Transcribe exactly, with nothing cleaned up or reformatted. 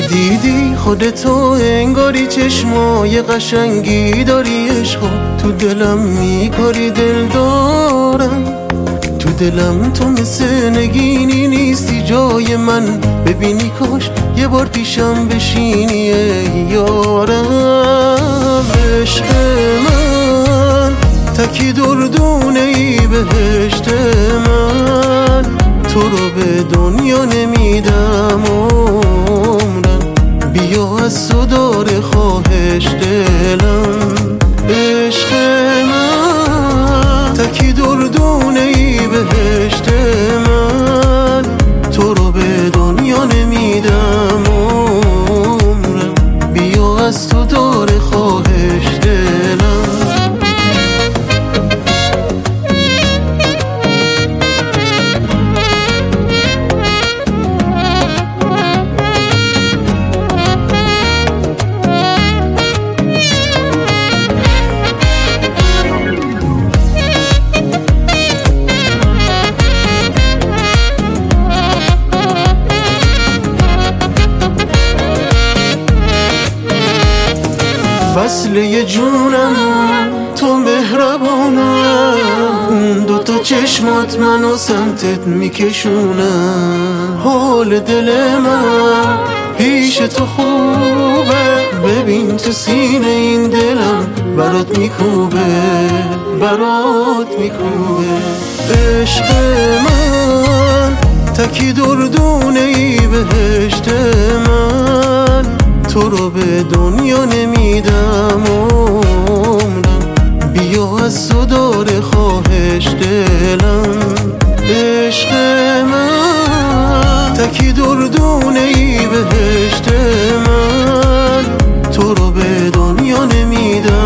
ندیدی خودتو، انگاری چشمای قشنگی داری، عشقا تو دلم میکاری دل دارم، تو دلم تو مثل نگینی نیستی جای من، ببینی کاش یه بار پیشم بشینی ای یارم. عشق من تکی دردونه ای بهشت من، تو رو به دنیا نمیدم عمرم، بیا از تو داره خواهش دلم. عشق من تکی دردونه ای بهشت من، تو رو به دنیا نمیدم عمرم، بیا از تو داره خواهش دلم. وصله جونم تو مهربانم، دوتا چشمات منو سمتت میکشونم، حال دل من پیش تو خوبه، ببین تو سینه این دلم برات میکوبه، برات میکوبه. عشق من تکی دردونه ای بهشت من، تو رو به دنیا نمیدم عمرم، بیا از تو داره خواهش دلم. عشق من تکی دردونه ای بهشت من، تو رو به دنیا نمیدم